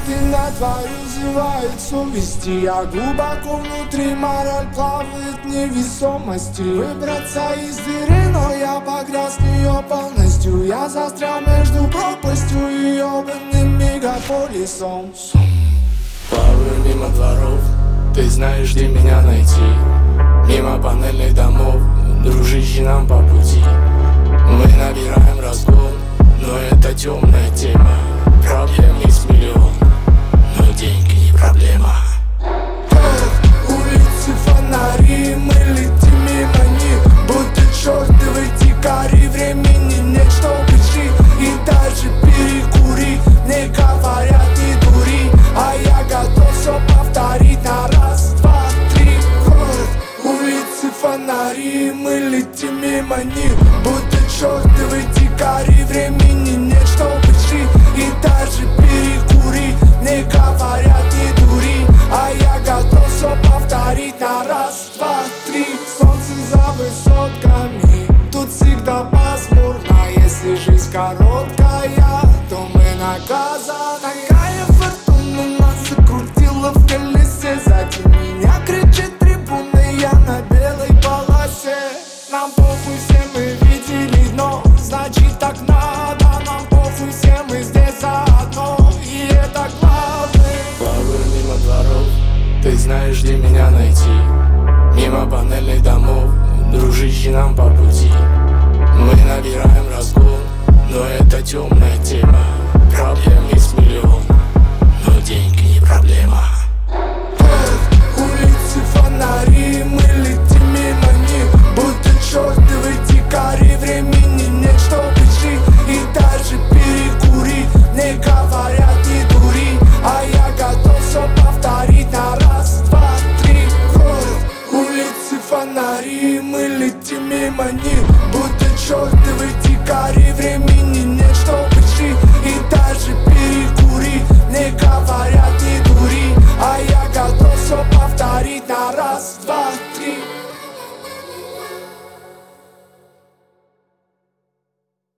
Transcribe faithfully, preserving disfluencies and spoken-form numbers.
на твою зевает совести, а глубоко внутри мораль плавает невесомости. Выбраться из дыры, но я погряз в нее полностью. Я застрял между пропастью и ебаным мегаполисом. Плаваю мимо дворов, ты знаешь, где меня найти. Мимо панельных домов, дружище, нам по пути. Мы набираем разгон, но это темная тема. Проблем есть миллион, но деньги не проблема. Улицы, фонари, мы летим мимо них, будто чертовы дикари. Времени нет, чтобы жить и даже перекурить. Мне говорят, не дури, а я готов все повторить на раз, два, три. Улицы, фонари, мы летим мимо них, будто чертовы дикари. Времени нет, чтобы жить и даже перекурить. Мне говорят, не дури, а я готов все повторить на раз, два, три. Солнце за высотками, тут всегда пасмурно. Если жизнь короткая, то мы наказаны. Такая фортуна нас закрутила в колесе. Сзади меня кричит трибуна, я на белой полосе. Нам похуй, все мы видели дно, значит так надо. Нам похуй, все мы здесь заодно, и это главное. Плаваю мимо дворов, ты знаешь, где меня найти. Мимо панельных домов, дружище, нам по пути. Мы набираем разгон, но это темная